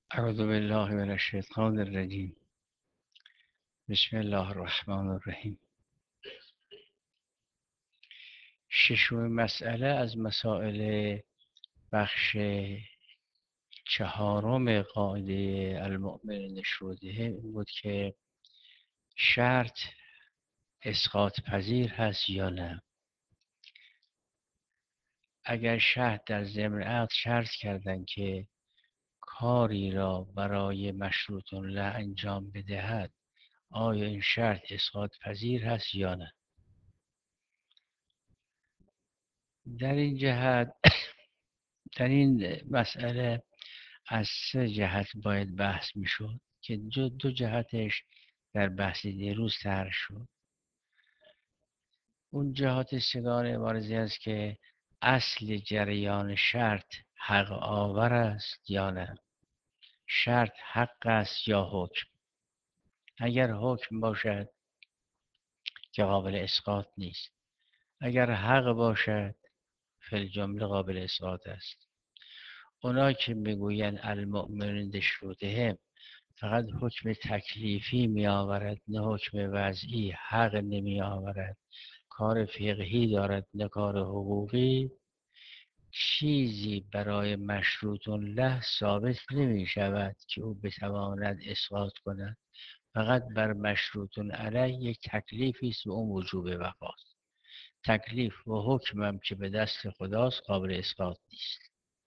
اعوذ بالله من الشیطان الرجیم. بسم الله الرحمن الرحیم. ششمین مسئله از مسائل بخش چهارم قاعده المؤمن نشروده این بود که شرط اسقاط پذیر هست یا نه. اگر شرط در ضمن عقد شرط کردن که کاری را برای مشروط له انجام بدهد، آیا این شرط اسقاط پذیر هست یا نه؟ در این جهت در این مسئله از سه جهت باید بحث میشد که دو جهتش در بحث دیروز طرح شد. اون جهات سگان عبارتی است که اصل جریان شرط حق آور است یا نه، شرط حق است یا حکم. اگر حکم باشد که قابل اسقاط نیست، اگر حق باشد فی الجمله قابل اسقاط است. اونا که میگویند المؤمنون بشروطهم فقط حکم تکلیفی می آورد نه حکم وضعی، حق نمی آورد، کار فقهی دارد نه کار حقوقی، چیزی برای مشروط له ثابت نمی شود که او بتواند اسقاط کند. فقط بر مشروط علیه یک تکلیفی است و اون وجوب وفاست. تکلیف و حکمم که به دست خداست قابل اسقاط نیست.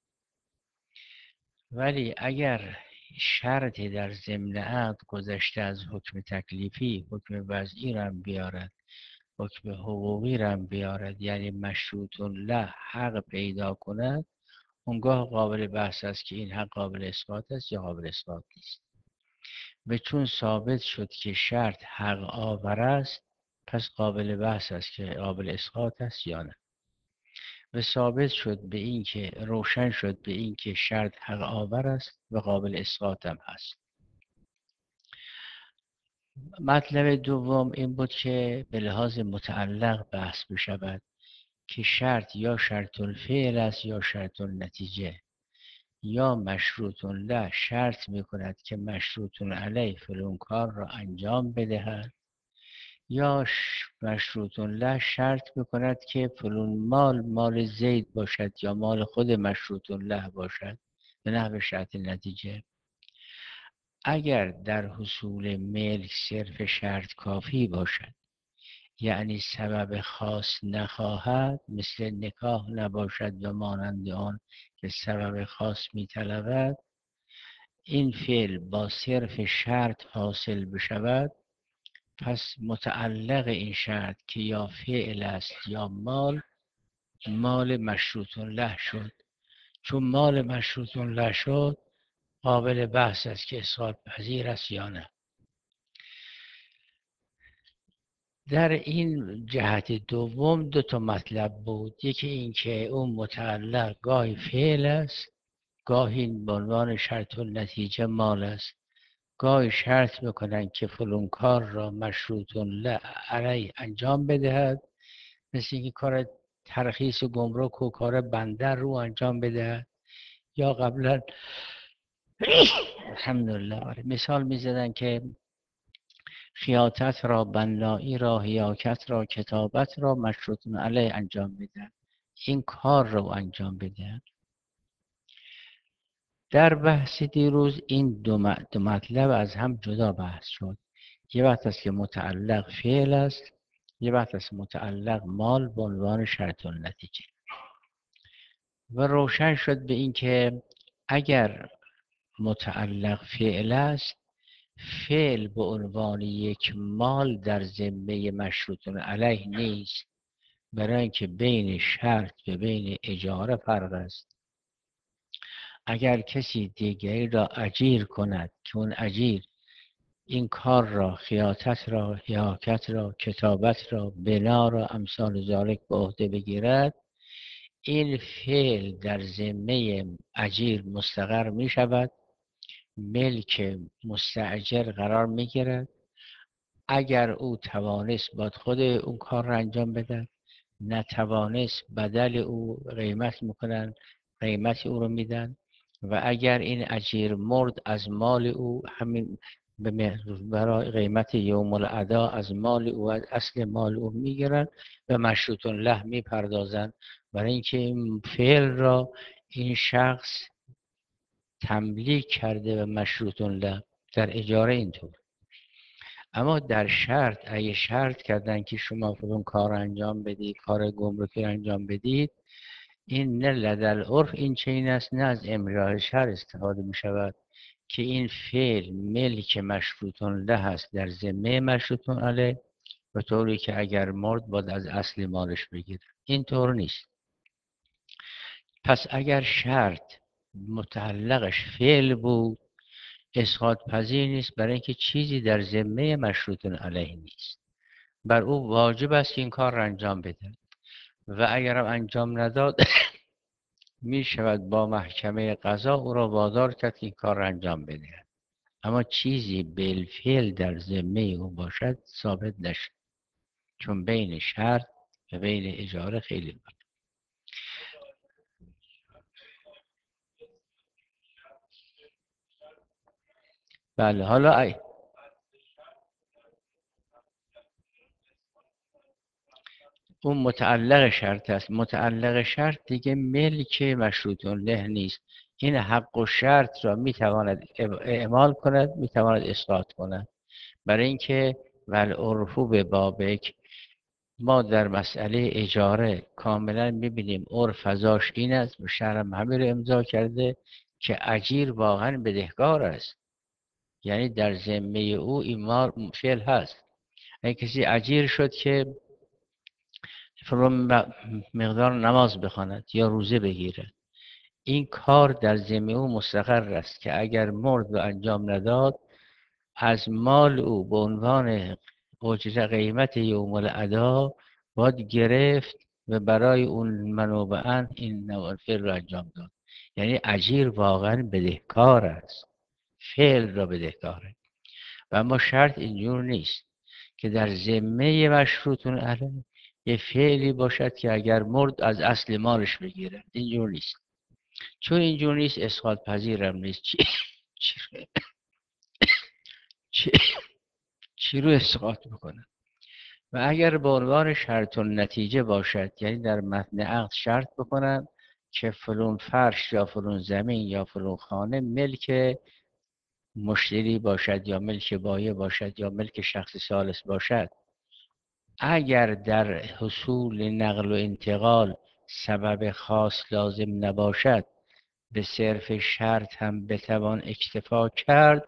ولی اگر شرطی در ضمن عقد گذشته از حکم تکلیفی، حکم وضعی را بیارد، حکم حقوقی را بیارد، یعنی مشروط له حق پیدا کند، اونگاه قابل بحث است که این حق قابل اسقاط است یا قابل اسقاط نیست. و چون ثابت شد که شرط حق آور است، پس قابل بحث است که قابل اسقاط است یا نه. و ثابت شد به این که روشن شد به این که شرط حق آور است و قابل اسقاط هم هست. مطلب دوم این بود که به لحاظ متعلق بحث بشود که شرط یا شرط الفعل است یا شرط النتیجه، یا مشروط له شرط می کند که مشروط علیه فلان کار را انجام بدهد، یا مشروط له شرط می کند که فلان مال زید باشد یا مال خود مشروط له باشد به نحو شرط نتیجه. اگر در حصول ملک صرف شرط کافی باشد، یعنی سبب خاص نخواهد، مثل نکاح نباشد و مانند آن که سبب خاص می طلبد، این فعل با صرف شرط حاصل بشود، پس متعلق این شرط که یا فعل است یا مال مشروط له شد. چون مال مشروط له شد، قابل بحث است که اسقاط پذیر است یا نه. در این جهت دوم دو تا مطلب بود. یکی این که اون متعلق گاهی فعل است، گاهی به عنوان شرط النتیجه مال است. گاهی شرط میکنن که فلان کار را مشروط له علیه انجام بدهد، مثل اینکه کار ترخیص و گمرک و کار بندر رو انجام بدهد. یا قبلا الحمدلله مثال میزدن که خیاطت را، بنایی را، حیاکت را، کتابت را مشروط علیه انجام بدهد، این کار رو انجام بدهد. در بحث دیروز این دو مطلب از هم جدا بحث شد. یه وقت است که متعلق فعل است، یه وقت است متعلق مال به عنوان شرط النتیجه. و روشن شد به این که اگر متعلق فعل است، فعل به عنوان یک مال در ذمه مشروط علیه نیست، برای اینکه بین شرط و بین اجاره فرق است. اگر کسی دیگری را اجیر کند که اون اجیر این کار را، خیاطت را، حیاکت را، کتابت را، بنا را، امثال ذالک به عهده بگیرد، این فعل در ذمه اجیر مستقر می شود، ملک مستاجر قرار می گیرد. اگر او توانست باید خود اون کار را انجام بدن، نتوانست بدل او قیمت میکنن، قیمت او رو میدن. و اگر این اجیر مرد از مال او، همین برای قیمت یوم الادا از مال او، از اصل مال او میگیرن و مشروط له میپردازن، برای اینکه این فعل را این شخص تملیک کرده و مشروط له. در اجاره اینطور. اما در شرط، اگه شرط کردن که شما فلان کار انجام بدید، کار گمرکی انجام بدید، این نه لدل عرف این چنین است، نه از امرار شرع استفاده می شود که این فعل ملک مشروطون له است در ذمه مشروطون علیه، به طوری که اگر مرد باید از اصل مالش بگیره. این طور نیست. پس اگر شرط متعلقش فعل بود، اسقاط پذیر نیست، برای اینکه چیزی در ذمه مشروطون علیه نیست. بر او واجب است که این کار را انجام بده و اگر هم انجام نداد می شود با محکمه قضا او را وادار کرد که این کار را انجام بده. اما چیزی بالفعل در ذمه او باشد ثابت نشد، چون بین شرط و بین اجاره خیلی فرق. بله حالا اون متعلق شرط است. متعلق شرط دیگه ملک مشروط له نیست. این حق و شرط را میتواند اعمال کند، میتواند اسقاط کند. برای اینکه والعرفو به بابک، ما در مسئله اجاره کاملا میبینیم عرف فضاش این است و شرم همه رو امضا کرده که اجیر واقعا بدهکار است، یعنی در ذمه او این فعل هست. اگه کسی اجیر شد که فلان مقدار نماز بخواند یا روزه بگیرد، این کار در ذمه او مستقر است که اگر مرد و انجام نداد، از مال او به عنوان اجره قیمت یوم الادا باید گرفت و برای اون منوبعا این نوافل رو انجام داد. یعنی اجیر واقعا بدهکار است، فعل را بدهکاره. و اما شرط اینجور نیست که در ذمه مشروطون علیه یه فعلی باشد که اگر مرد از اصل مالش بگیرد. اینجور نیست. چون اینجور نیست اسقاط پذیرم نیست. چی, چی رو اسقاط بکنه؟ و اگر به عنوان شرط نتیجه باشد، یعنی در متن عقد شرط بکنن که فلون فرش یا فلون زمین یا فلون خانه ملک مشتری باشد یا ملک بایع باشد یا ملک شخص ثالث باشد، اگر در حصول نقل و انتقال سبب خاص لازم نباشد، به صرف شرط هم بتوان اکتفا کرد.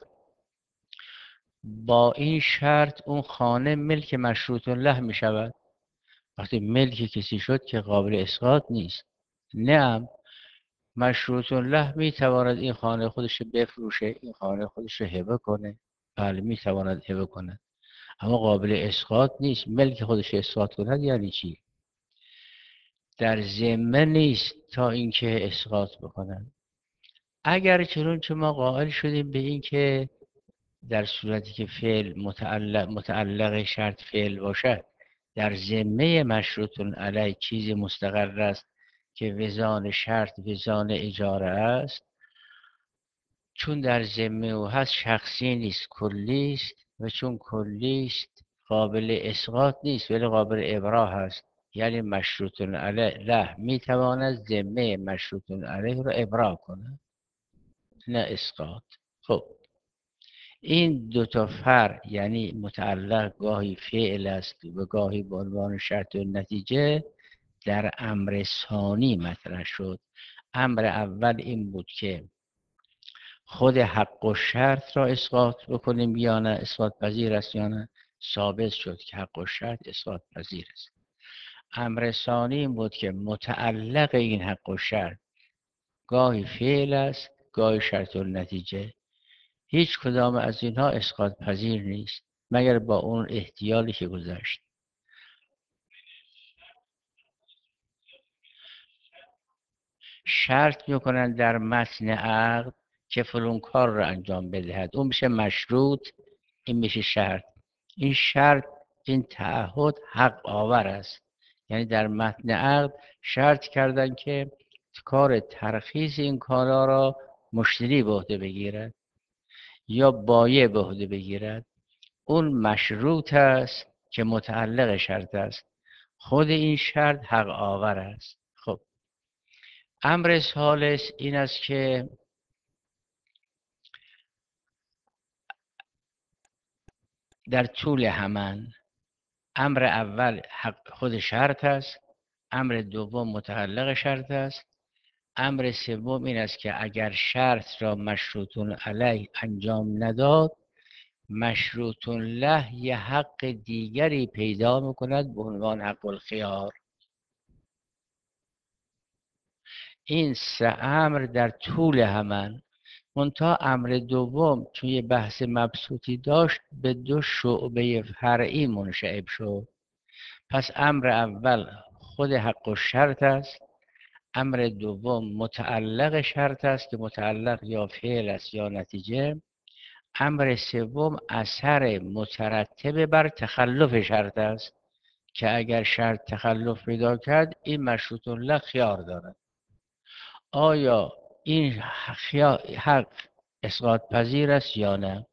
با این شرط اون خانه ملک مشروط له می شود. وقتی ملک کسی شد که قابل اسقاط نیست. نه، مشروط له می تواند این خانه خودش بفروشه، این خانه خودش رو هبه کنه. بله می تواند هبه کنه، اما قابل اسقاط نیست. ملک خودش اسقاط کند یعنی چی؟ در ذمه نیست تا اینکه اسقاط بکنن. اگر چنانچه ما قائل شدیم به این که در صورتی که فعل متعلق شرط فعل باشد، در ذمه مشروط علیه چیزی مستقر است که وزان شرط وزان اجاره است، چون در ذمه او هست شخصی نیست، کلی است، و چون کلی است قابل اسقاط نیست ولی قابل ابرا هست. یعنی مشروط علیه میتواند ذمه مشروط علیه رو ابرا کنه، نه اسقاط. خب این دو تا فرع، یعنی متعلق گاهی فعل است و گاهی به عنوان شرط و نتیجه، در امر ثانی مطرح شد. امر اول این بود که خود حق و شرط را اسقاط بکنیم یا نه، اسقاط پذیر است یا نه. ثابت شد که حق و شرط اسقاط پذیر است. امر ثانی این بود که متعلق این حق و شرط گاهی فعل است، گاهی شرط و نتیجه. هیچ کدام از اینها اسقاط پذیر نیست مگر با اون احتیالی که گذشت. شرط میکنن در متن عقد که فلان کار رو انجام بدهد، اون میشه مشروط، این میشه شرط. این شرط، این تعهد حق آور است. یعنی در متن عقد شرط کردن که کار ترخیص این کارا را مشتری به عهده بگیرد یا بایع به عهده بگیرد، اون مشروط است که متعلق شرط است. خود این شرط حق آور است. خب امر ثالث این است که در طول همان، امر اول خود شرط است، امر دوم متعلق شرط است، امر سوم این است که اگر شرط را مشروط علیه انجام نداد، مشروط له یه حق دیگری پیدا میکند به عنوان حق الخیار. این سه امر در طول همان، منتها امر دوم چون یه بحث مبسوطی داشت به دو شعبه فرعی منشعب شد. پس امر اول خود حق و شرط است، امر دوم متعلق شرط است که متعلق یا فعل است یا نتیجه، امر سوم اثر مترتب بر تخلف شرط است که اگر شرط تخلف پیدا کرد این مشروط له خیار دارد. آیا این حق اسقاط پذیر است یا نه؟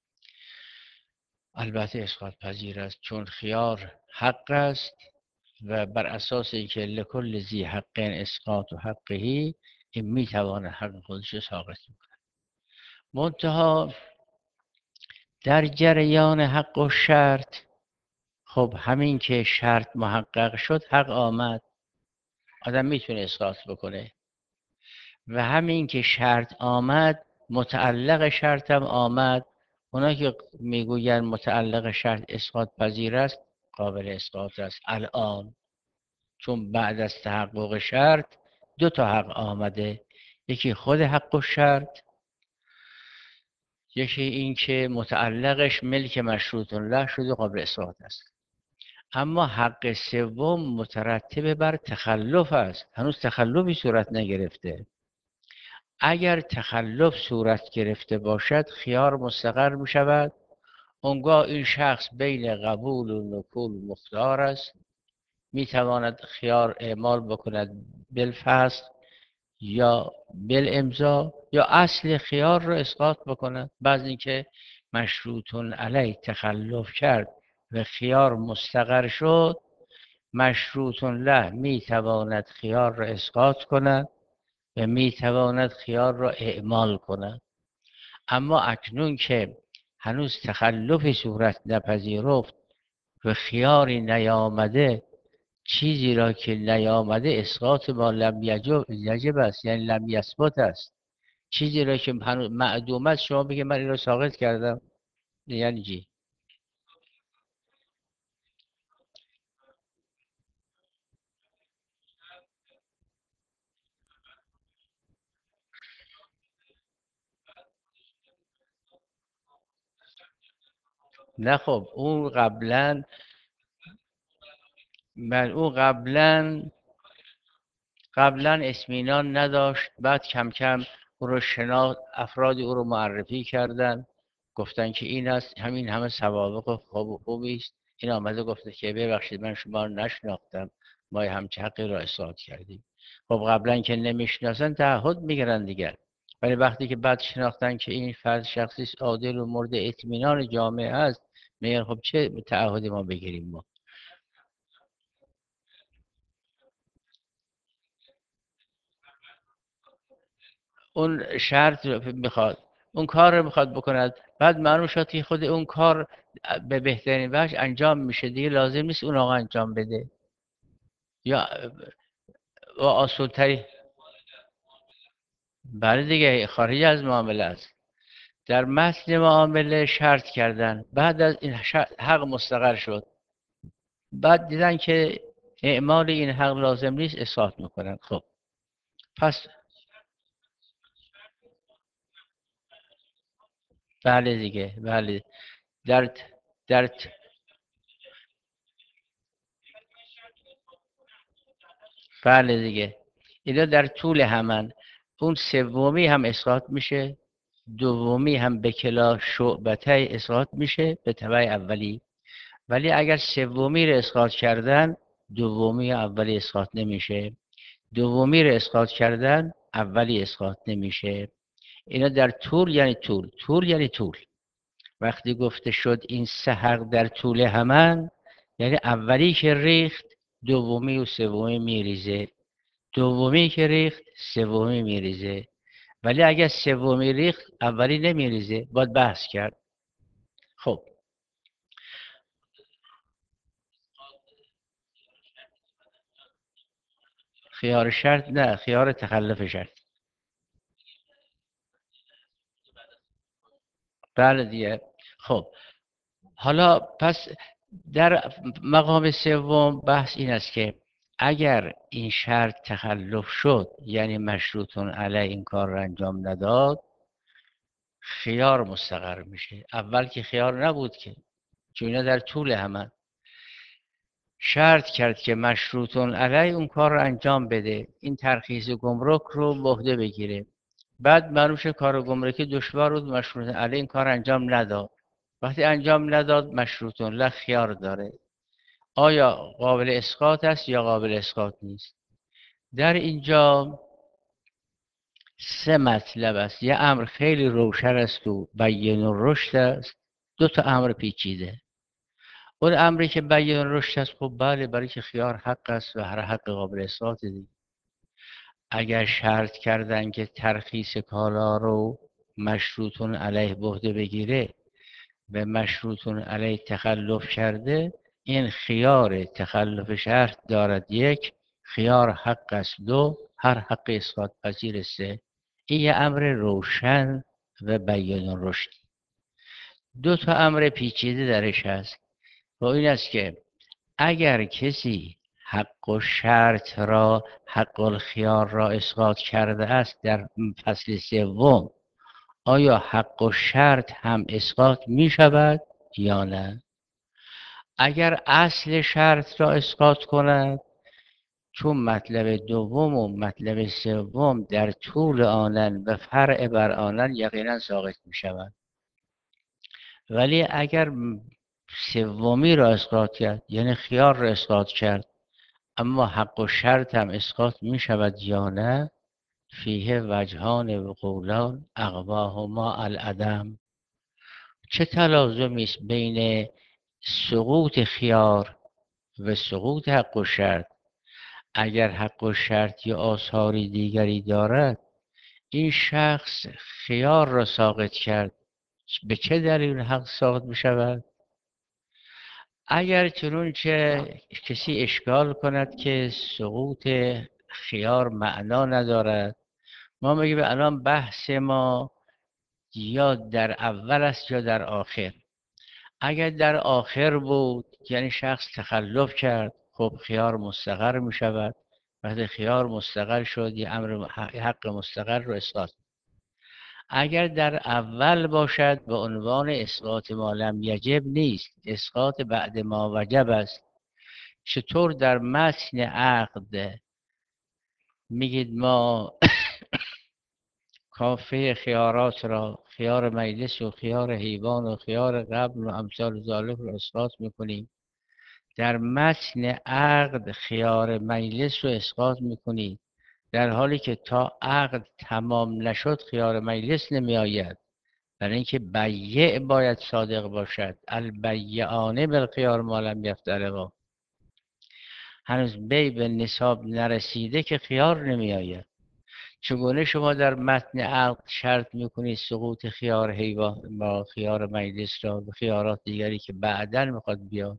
البته اسقاط پذیر است، چون خیار حق است و بر اساس اینکه لکل ذی حق اسقاط و حقهی، این میتواند حق خودش رو ساقط کنه. منتها در جریان حق و شرط، خب همین که شرط محقق شد حق آمد، آدم میتونه اسقاط بکنه، و همین که شرط آمد متعلق شرط هم آمد. اونا که میگوین متعلق شرط اسقاط پذیر است قابل اسقاط است الان، چون بعد از تحقق شرط دو تا حق آمده، یکی خود حق و شرط، یکی این که متعلقش ملک مشروط له شده قابل اسقاط است. اما حق سوم مترتب بر تخلف است، هنوز تخلفی صورت نگرفته. اگر تخلف صورت گرفته باشد خیار مستقر می شود، اونگاه این شخص بین قبول و نکول مختار است، می تواند خیار اعمال بکند بالفصل یا بالامضا یا اصل خیار را اسقاط بکند. بعد اینکه مشروط علیه تخلف کرد و خیار مستقر شد، مشروط له می تواند خیار را اسقاط کند و می تواند خیار را اعمال کند. اما اکنون که هنوز تخلفی صورت نپذیرفت و خیاری نیامده، چیزی را که نیامده اسقاط ما لم یجب است، یعنی لم یثبت است. چیزی را که هنوز معدوم است شما بگید من این را ساقط کردم، یعنی چی؟ نه خب اون قبلا، من اون قبلا اطمینان نداشت، بعد کم کم او رو افرادی او رو معرفی کردن، گفتن که این است، همین همه سوابق خوبی است. این آمده گفته که ببخشید من شما رو نشناختم، ما همچه حقی را اسقاط کردیم. خب قبلا که نمیشناسن تعهد میگیرن دیگر، ولی وقتی که بعد شناختن که این فرد شخصی عادل و مورد اطمینان جامعه است، میگن خب چه تعهدی ما بگیریم ما. اون شرط رو میخواد، اون کار رو میخواد بکند، بعد معلوم شد که خود اون کار به بهترین وجه انجام میشه، دیگه لازم نیست اون آقا انجام بده، یا آسونتری. بله دیگه خارج از معامله است. در متن معامله شرط کردن، بعد از این حق مستقر شد، بعد دیدن که اعمال این حق لازم نیست، اسقاط میکنن. خب پس بله دیگه، بله. در در بله دیگه، اینا در طول همان. اون سومی هم اسقاط میشه، دومی هم به کلا شعبته اسقاط میشه به تبع اولی. ولی اگر سومی رو اسقاط کردن، دومی اولی اسقاط نمیشه، دومی رو اسقاط کردن اولی اسقاط نمیشه. اینا در طول یعنی طول یعنی طول. وقتی گفته شد این سه حق در طول همن، یعنی اولی که ریخت دومی و سومی میریزه، دومی که ریخت سومی میریزه. ولی اگر سومی ریخت اولی نمیریزه، باید بحث کرد. خب خیار شرط نه، خیار تخلف شرط. بله دیگه. خب حالا پس در مقام سوم بحث این است که اگر این شرط تخلف شد، یعنی مشروطون علیه این کار را انجام نداد، خیار مستقر میشه. اول که خیار نبود که، چون اینا در طول همه شرط کرد که مشروطون علیه اون کار رو انجام بده، این ترخیص گمرک رو به عهده بگیره. بعد معلوم شد کار گمرکی دشوار بود، مشروطون علیه این کار انجام نداد. وقتی انجام نداد مشروطون له خیار داره، آیا قابل اسقاط است یا قابل اسقاط نیست. در اینجا سه مطلب است. یه امر خیلی روشن است و بیان الرشد است، دو تا امر پیچیده. اون امری که بیان الرشد است، خب بله، برای که خیار حق است و هر حق قابل اسقاط دیگه. اگر شرط کردن که ترخیص کالا رو مشروطون علیه به عهده بگیره و مشروطون علیه تخلف کرده، این خیار تخلف شرط دارد یک، خیار حق است دو، هر حق اسقاط پذیر سه. این یه امر روشن و بیان رشد. دو تا امر پیچیده درش هست. و این است که اگر کسی حق و شرط را، حق الخیار را اسقاط کرده است در فصل سوم، آیا حق و شرط هم اسقاط می شود یا نه؟ اگر اصل شرط را اسقاط کند، چون مطلب دوم و مطلب سوم در طول آنن و فرع بر آنن، یقینا ساقط می شود. ولی اگر سومی را اسقاط کرد، یعنی خیار را اسقاط کرد، اما حق و شرط هم اسقاط می شود یا نه، فیه وجهان و قولان اقواهما العدم. چه تلازمی است بین سقوط خیار و سقوط حق و شرط؟ اگر حق و شرط یا آثاری دیگری دارد، این شخص خیار را ساقط کرد، به چه دلیل حق ساقط می شود؟ اگر چنانچه کسی اشکال کند که سقوط خیار معنا ندارد، ما میگیم الان بحث ما یا در اول است یا در آخر. اگر در آخر بود، یعنی شخص تخلف کرد، خب خیار مستقر می شود. وقتی خیار مستقر شد، یه امر حق مستقر رو اسقاط. اگر در اول باشد، به عنوان اسقاط ما لم یجب نیست، اسقاط بعد ما وجب است. چطور در متن عقد میگید ما کافه خیارات را، خیار مجلس و خیار حیوان و خیار قبل و امثال ذالک رو اسقاط میکنیم، در متن عقد خیار مجلس رو اسقاط میکنید، در حالی که تا عقد تمام نشد خیار مجلس نمی آید. برای اینکه بیع باید صادق باشد، البیعانه بالخیار ما لم یفترقا. هنوز بی به نصاب نرسیده که خیار نمی آید. چگونه شما در متن عقد شرط میکنید سقوط خیار حیوان با خیار مجلس را و خیارات دیگری که بعداً میخواد بیاد؟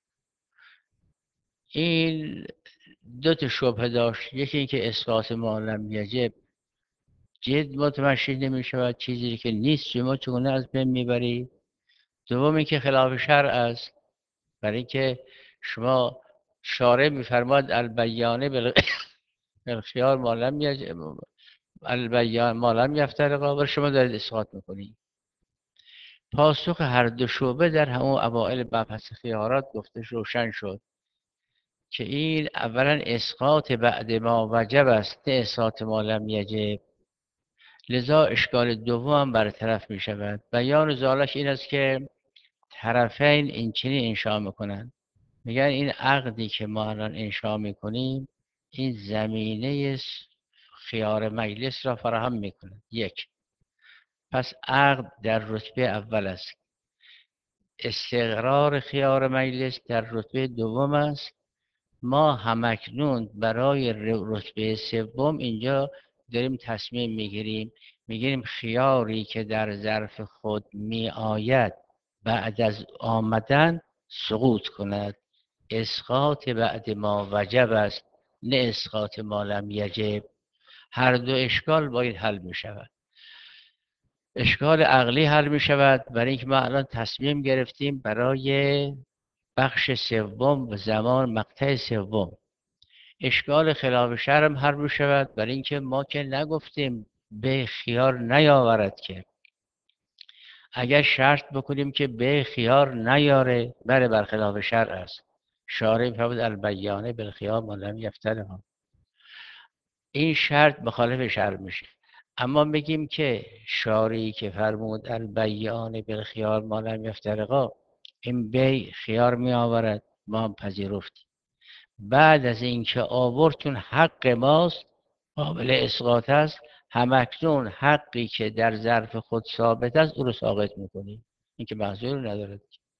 این دو تا شبهه داشت. یکی اینکه اسقاط ما لم یجب جد متمشی نمی شود، چیزی که نیست شما چگونه از بین میبرید. دوم اینکه خلاف شرع است، برای اینکه شما شارع میفرماد البیانه بالخیار ما لم یجب، البیان ما لم یفترقا، و شما دارید اسقاط میکنید. پاسخ هر دو شعبه در همون اوائل مبحث خیارات گفته روشن شد که این اولا اسقاط بعد ما وجب است، نه اسقاط ما لم یجب. لذا اشکال دوم برطرف می شود. بیان زالش این است که طرفین این چنین انشا میکنن، میگن این عقدی که ما الان انشا میکنیم، این زمینه خیار مجلس را فراهم میکنه. یک. پس عقد در رتبه اول است، استقرار خیار مجلس در رتبه دوم است. ما همکنون برای رتبه سوم اینجا داریم تصمیم میگیریم خیاری که در ظرف خود می آید بعد از آمدن سقوط کند. اسقاط بعد ما وجب است، نه اسقاط ما لم یجب. هر دو اشکال باید حل می شود. اشکال عقلی حل می شود برای اینکه ما الان تصمیم گرفتیم برای بخش سوم و زمان مقطع سوم. اشکال خلاف شرم حل می شود برای اینکه ما که نگفتیم به خیار نیاورد که. اگر شرط بکنیم که به خیار نیاره، بله برخلاف شرع است. شارع فرمود البیانه بالخیار ما لم یفترها. این شرط مخالف شرع میشه. اما بگیم که شارعی که فرمود البیانه بالخیار ما لم یفترقا، این بی خیار می آورد، ما هم پذیرفتیم. بعد از اینکه آوردتون حق ماست، قابل اسقاط است، همکنون حقی که در ظرف خود ثابت است او رو ساقط میکنیم. این که محضور ندارد.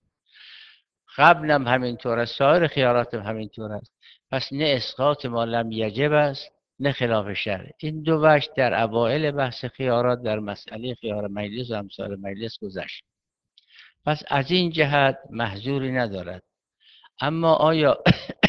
قبلم همینطور است، سایر خیارات هم همینطور است. پس نه اسقاط ما لم یجب است، نه خلاف شرع. این دو وجه در اوائل بحث خیارات در مسئله خیار مجلس و امثال مجلس گذشت. پس از این جهت محضوری ندارد. اما آیا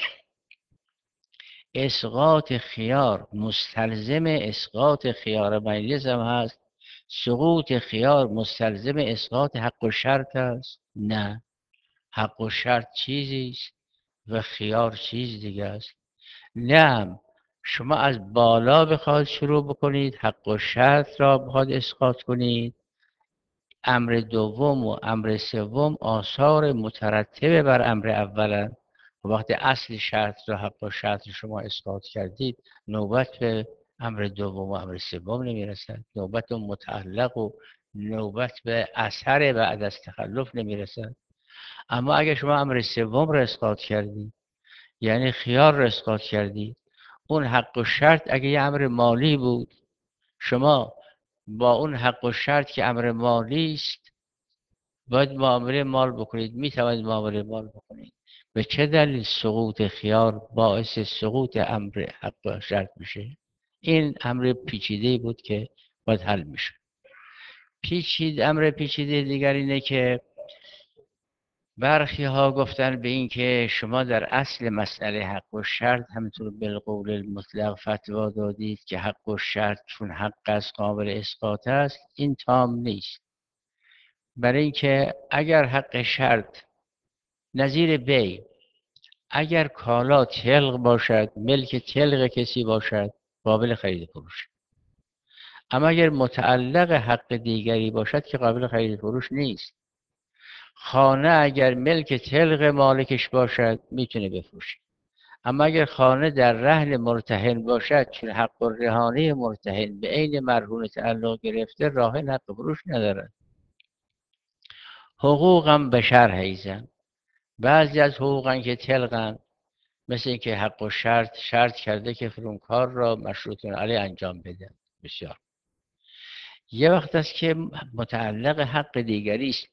اسقاط خیار مستلزم اسقاط خیار مجلس هم هست؟ سقوط خیار مستلزم اسقاط حق و شرط است؟ نه، حق و شرط چیزی است و خیار چیز دیگه است. نه، شما از بالا بخواد شروع بکنید، حق و شرط را بخواد اسقاط کنید، امر دوم و امر سوم آثار مترتبه بر امر اولند. وقتی اصل شرط را حق و شرط شما اسقاط کردید، نوبت به امر دوم و امر سوم نمیرسد، نوبت به متعلق و نوبت به اثر بعد از تخلف نمیرسد. اما اگر شما امر سوم را اسقاط کردید، یعنی خیار را اسقاط کردید، اون حق و شرط اگه یه امر مالی بود، شما با اون حق و شرط که امر مالی است باید معامله مال بکنید، میتوانید معامله مال بکنید. به چه دلیل سقوط خیار باعث سقوط امر حق و شرط میشه؟ این امر پیچیده بود که باید حل میشه. امر پیچیده دیگر اینه که برخی ها گفتن به این که شما در اصل مسئله حق و شرط همینطور بالقول المطلق فتوا دادید که حق و شرط چون حق از قابل اسقاط است، این تام نیست. برای اینکه اگر حق شرط نظیر بی، اگر کالا تلق باشد، ملک تلق کسی باشد، قابل خرید فروش. اما اگر متعلق حق دیگری باشد که قابل خرید فروش نیست. خانه اگر ملک تلق مالکش باشد میتونه بفروشه. اما اگر خانه در رهن مرتهن باشد، چون حق الرهانه مرتهن به عین مرهون تعلق گرفته، راهن حق فروش ندارد. حقوقم به شرح ایزن. بعضی از حقوقن که تلقن، مثل اینکه حق و شرط کرده که فلان کار را مشروطون علیه انجام بده. بسیار. یه وقت است که متعلق حق دیگری است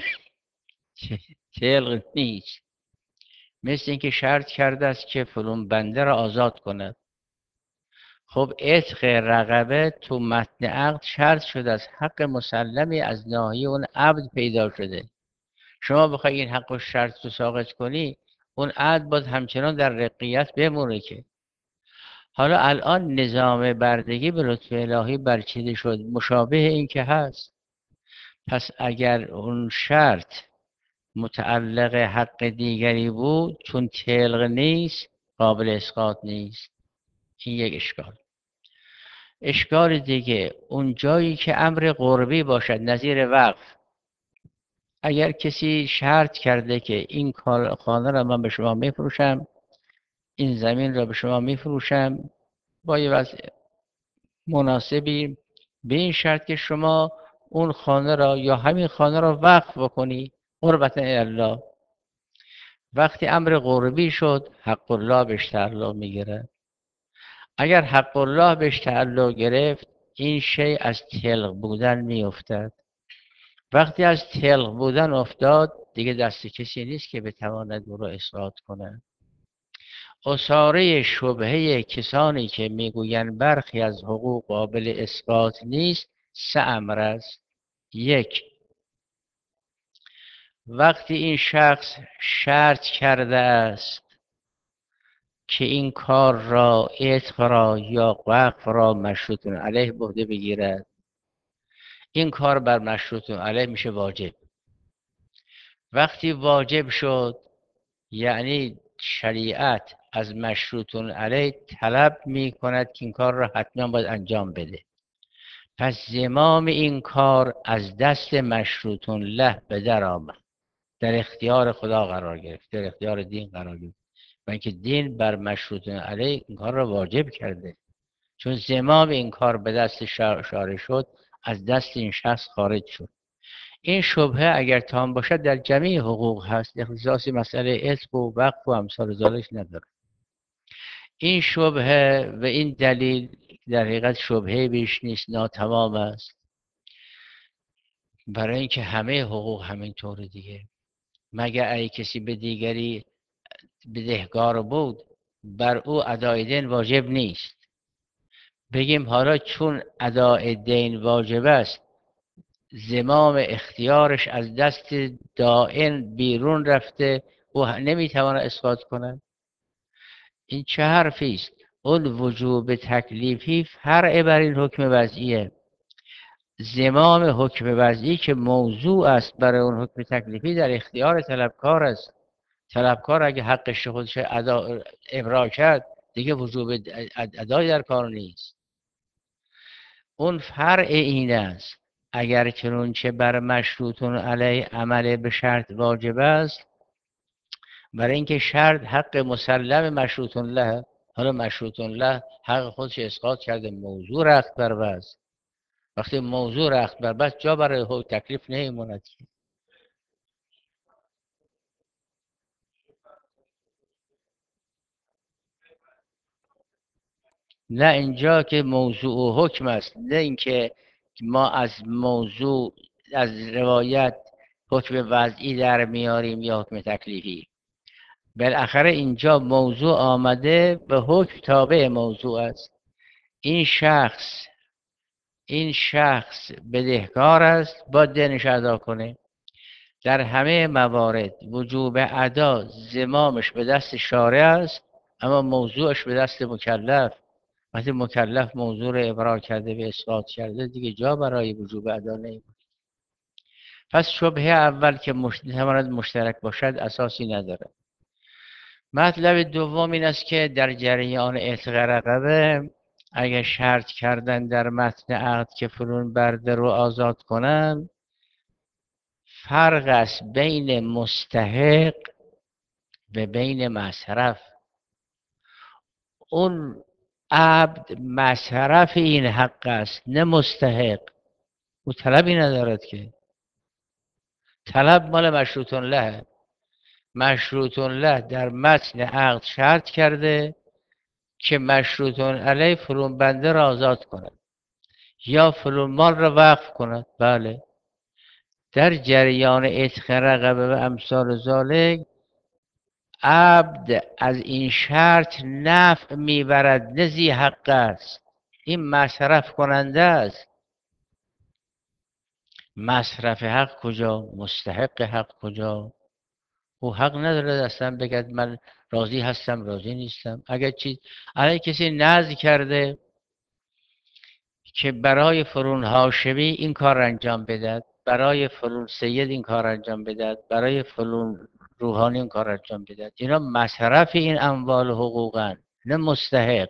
تلق نیست. مثل اینکه شرط کرده است که فلان بنده را آزاد کند. خب عتق رقبه تو متن عقد شرط شده است، حق مسلمی از ناحیه اون عبد پیدا شده. شما بخوای این حق و شرط رو ساقط کنی، اون عبد باید همچنان در رقیت بمونه. که حالا الان نظام بردگی به لطف الهی برچیده شد، مشابه این که هست. پس اگر اون شرط متعلق حق دیگری بود، چون تلق نیست قابل اسقاط نیست. این یک اشکال. اشکال دیگه، اون جایی که امر قربی باشد، نظیر وقف، اگر کسی شرط کرده که این خانه را من به شما میفروشم، این زمین را به شما میفروشم با یه وضع مناسبی، به این شرط که شما اون خانه را یا همین خانه را وقف بکنی قربتا الله. وقتی امر قربی شد، حق الله بهش تعلق میگیره. اگر حق الله بهش تعلق گرفت، این شی از تلق بودن میافتد. وقتی از تلق بودن افتاد دیگه دست کسی نیست که بتواند او را اثبات کند. اصاره شبهه کسانی که میگویند برخی از حقوق قابل اثبات نیست 3 امر است. 1، وقتی این شخص شرط کرده است که این کار را عتق را یا وقف را مشروط علیه به عهده بگیرد، این کار بر مشروط علیه میشه واجب. وقتی واجب شد یعنی شریعت از مشروط علیه طلب می کند که این کار را حتما باید انجام بده. پس زمام این کار از دست مشروط له به در آمد، در اختیار خدا قرار گرفت، در اختیار دین قرار گرفت، و اینکه دین بر مشروط علیه این کار را واجب کرده. چون زمام این کار به دست شارع شد از دست این شخص خارج شد. این شبهه اگر تام باشد در جمعی حقوق هست، اختصاصی مسئله عتق و وقف و امثال ذالک نداره. این شبهه و این دلیل در حقیقت شبهه بیش نیست، ناتمام است، برای اینکه همه حقوق همینطور دیگه. مگر ای کسی به دیگری بدهکار بود بر او ادای دین واجب نیست، بگیم حالا چون ادای دین واجب است زمام اختیارش از دست دائن بیرون رفته و نمیتواند اثبات کنه. این چه حرفی است؟ اون وجوب تکلیفی فرع بر این حکم وضعیه. زمام حکم وضعی که موضوع است برای اون حکم تکلیفی در اختیار طلبکار است. طلبکار اگه حقش خودش ابراز کرد دیگه وجوب ادای در کار نیست. اون فرع این است اگر چنانچه بر مشروط علیه عمل به شرط واجب است، برای اینکه شرط حق مسلم مشروط له، حالا مشروط له حق خودش اسقاط کرده، موضوع رخت بر بست. وقتی موضوع رخت بر بست جا برای تکلیف نمیموند. نه اینجا که موضوع و حکم است، نه اینکه ما از موضوع از روایت حکم وضعی در میاریم یا حکم تکلیفی. بالاخره اینجا موضوع آمده به حکم تابع موضوع است. این شخص بدهکار است، باید دینش ادا کنه. در همه موارد وجوب ادا زمامش به دست شارع است، اما موضوعش به دست مکلف. وقتی مکلف موضوع رو ابرار کرده و اثبات کرده دیگه جا برای وجوب ادا نمیمونه. پس شبهه اول که میتواند مشترک باشد اساسی نداره. مطلب دوم این است که در جریان عتق رقبه اگر شرط کردن در متن عقد که فرون برده رو آزاد کنن، فرق است بین مستحق و بین مصرف. اون عبد مصرف این حق است نه مستحق. او طلبی ندارد که، طلب مال مشروط له. مشروط له در متن عقد شرط کرده که مشروط علیه فلان بنده را آزاد کند یا فلان مال را وقف کند. بله، در جریان عتق رقبه و امثال ذالک عبد از این شرط نفع میبرد نه ذی حق است. این مصرف کننده است. مصرف حق کجا؟ مستحق حق کجا؟ او حق نداره اصلا بگد من راضی هستم راضی نیستم. اگر کسی نذر کرده که برای فرون هاشمی این کار انجام بدهد، برای فرون سید این کار انجام بدهد، برای فرون روحانی این کار انجام بدهد، اینا مصرف این اموال حقوقن نه مستحق.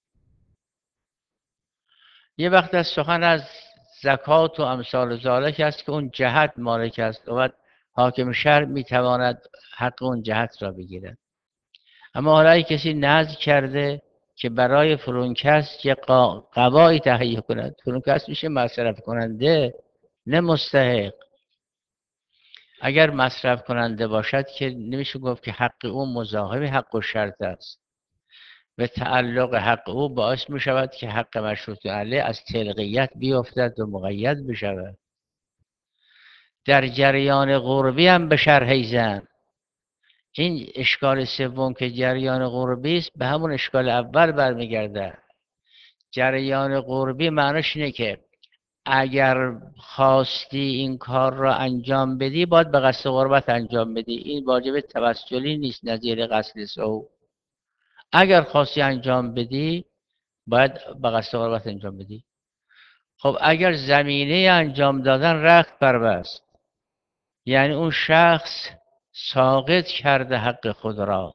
یه وقت از سخن از زکات و امثال ذالک است که اون جهت مالک است و حاکم شهر میتواند حق اون جهت را بگیرد. اما حالا کسی نذر کرده که برای فرونکس یه قبایی تهیه کند، فرونکس میشه مصرف کننده نه مستحق. اگر مصرف کننده باشد که نمیشه گفت که حق اون مزاحم حق و شرط است. و تعلق حق او باعث می شود که حق مشروط علیه از تلقیت بیفتد و مقید بشود. در جریان قربی هم به شرح زن، این اشکال سوم که جریان قربی است به همون اشکال اول برمیگرده. جریان قربی معناش اینه که اگر خواستی این کار را انجام بدی باید به قصد قربت انجام بدی. این واجب توسلی نیست نظیر قصد سو. اگر خواستی انجام بدی باید به قصد قربت انجام بدی. خب اگر زمینه انجام دادن رخت بربست، یعنی اون شخص ساقط کرده حق خود را،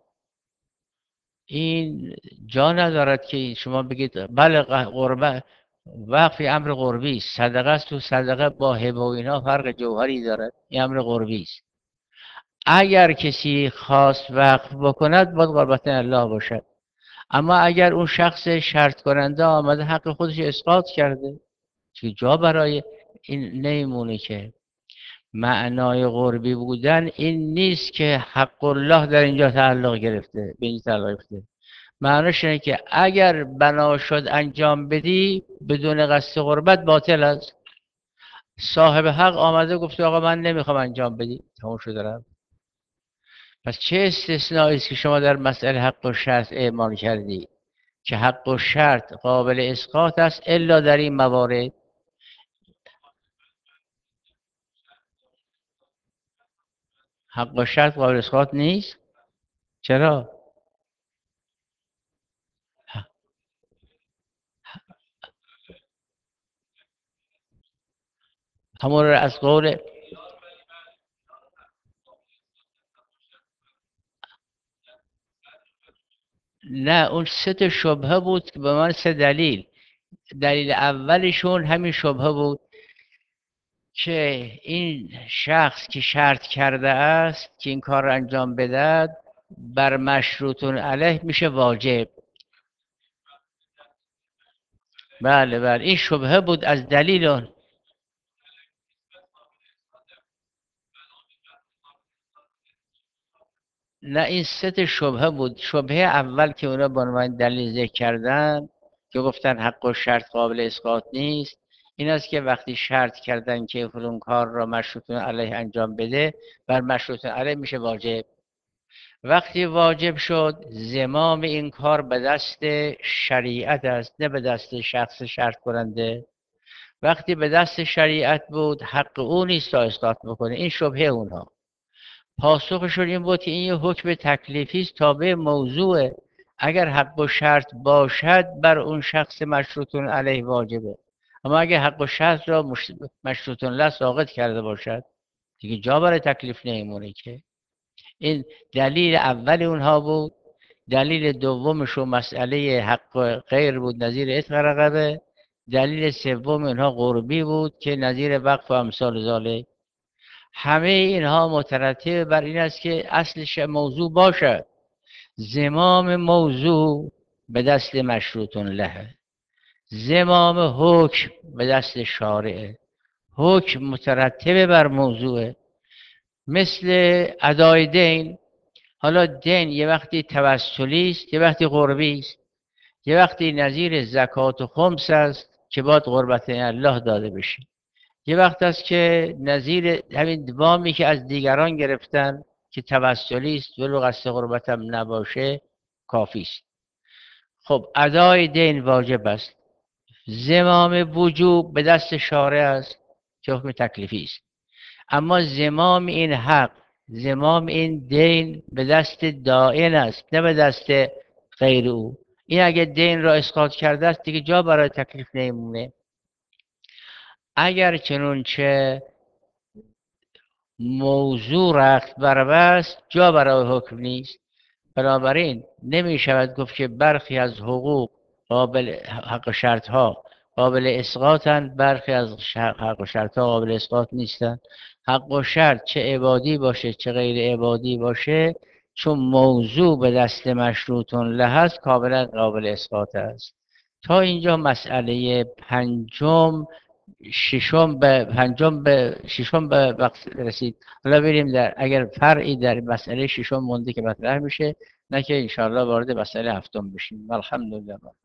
این جا ندارد که شما بگید بله قربت وقفی امر قربی است، صدقه است و صدقه با هبه و اینا فرق جوهری دارد، این امر قربی است. اگر کسی خواست وقف بکند باید قربت الله باشد. اما اگر اون شخص شرط کننده آمده حق خودش اسقاط کرده، که جا برای این نمیمونه. که معنای قربی بودن این نیست که حق الله در اینجا تعلق گرفته، به این تعلق گرفته. معنیش اینه که اگر بنا شد انجام بدی بدون قصد قربت باطل است. صاحب حق آمده گفته آقا من نمیخوام انجام بدی، تموم شده رفت. پس چه استثنایی است که شما در مسئله حق و شرط اعمال کردی که حق و شرط قابل اسقاط است الا در این موارد؟ حق و شرط قابل اسقاط نیست؟ چرا؟ همون رو از قول نه، اون سه تا شبهه بود که به من سه دلیل. دلیل اولشون همین شبهه بود که این شخص که شرط کرده است که این کار را انجام بدهد بر مشروطون علیه میشه واجب. بله بله این شبهه بود از دلیل اون. نه این سه تا شبهه بود. شبهه اول که اونا به عنوان دلیل ذکر کردن که گفتن حق و شرط قابل اسقاط نیست، این است که وقتی شرط کردن که فلان کار را مشروطون علیه انجام بده بر مشروطون علیه میشه واجب. وقتی واجب شد زمام این کار به دست شریعت است نه به دست شخص شرط کننده. وقتی به دست شریعت بود حق او نیست تا اسقاط بکنه. این شبهه اونها. پاسخشون این بود که این یه حکم تکلیفی است تابع موضوعه. اگر حق و شرط باشد بر اون شخص مشروطون علیه واجبه. اما اگر حق و شرط را مشروطون له ساقط کرده باشد دیگه جا برای تکلیف نمیمونه. که این دلیل اول اونها بود. دلیل دومشون مسئله حق و غیر بود نظیر عتق رقبه. دلیل سوم اینها قربی بود که نظیر وقف و امثال ذالک. همه اینها مترتب بر این است که اصلش موضوع باشد. زمام موضوع به دست مشروطون له، زمام حکم به دست شارعه. حکم مترتب بر موضوع. مثل ادای دین. حالا دین یه وقتی توسلی است یه وقتی قربی است. یه وقتی نظیر زکات و خمس است که باید قربت الله داده بشه. یه وقت است که نظیر همین وامی که از دیگران گرفتن که توسلی است ولو قصد قربت هم نباشه کافی است. خب ادای دین واجب است. زمام وجوب به دست شارع است که حکم تکلیفی است. اما زمام این حق، زمام این دین به دست دائن است نه به دست غیر او. این اگه دین را اسقاط کرده است دیگه جا برای تکلیف نمیمونه. اگر چنونچه موضوع رخت بربست جا برای حکم نیست. بنابراین نمی شود گفت که برخی از حقوق قابل حق و شرط ها قابل اسقاطند، برخی از حق و شرط ها قابل اسقاط نیستند. حق و شرط چه عبادی باشه چه غیر عبادی باشه چون موضوع به دست مشروطون له است کاملا قابل اسقاط است. تا اینجا مسئله پنجم ششم به پنجم به ششم به وقت رسید. حالا بریم در اگر فرعی در مسئله ششم مونده که مطرح میشه، نه که انشاءالله وارد مسئله هفتم بشیم. الحمدلله.